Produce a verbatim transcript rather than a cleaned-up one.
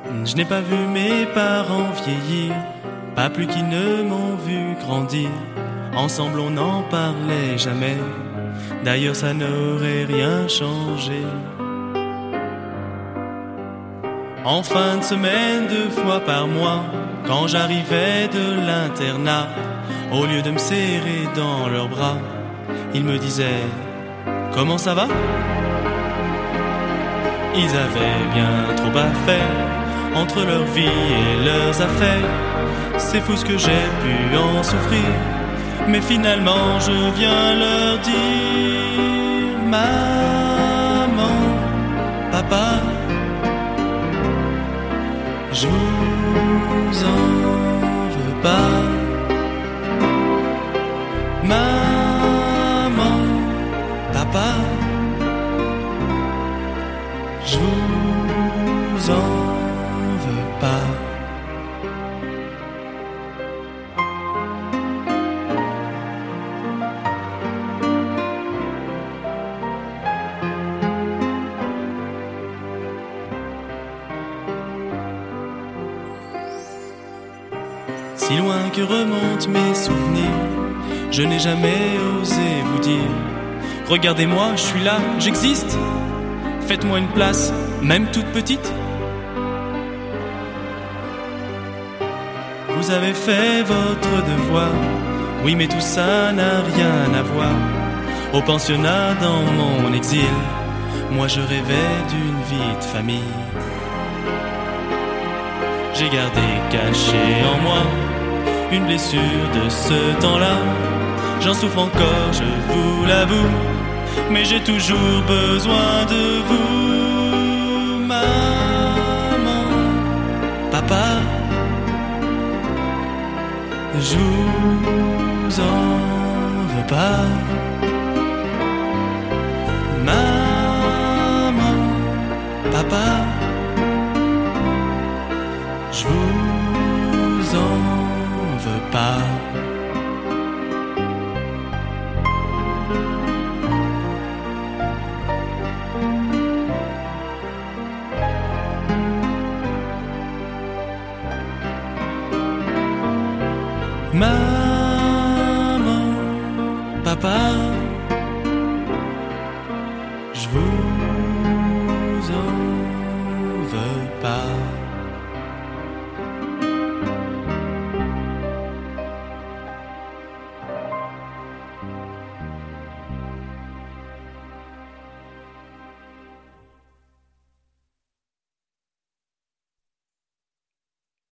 Je n'ai pas vu mes parents vieillir, pas plus qu'ils ne m'ont vu grandir. Ensemble on n'en parlait jamais, d'ailleurs ça n'aurait rien changé. En fin de semaine, deux fois par mois, quand j'arrivais de l'internat, au lieu de me serrer dans leurs bras, ils me disaient « Comment ça va ?» Ils avaient bien trop à faire entre leur vie et leurs affaires. C'est fou ce que j'ai pu en souffrir, mais finalement je viens leur dire « Maman, papa, je vous en veux pas. Maman, papa, je vous en veux pas. » Si loin que remontent mes souvenirs, je n'ai jamais osé vous dire « Regardez-moi, je suis là, j'existe. Faites-moi une place, même toute petite. » Vous avez fait votre devoir, oui mais tout ça n'a rien à voir. Au pensionnat dans mon exil, moi je rêvais d'une vie de famille. J'ai gardé caché en moi une blessure de ce temps-là. J'en souffre encore, je vous l'avoue, mais j'ai toujours besoin de vous. Maman, papa, je vous en veux pas. Maman, papa, je vous en veux pas. Ma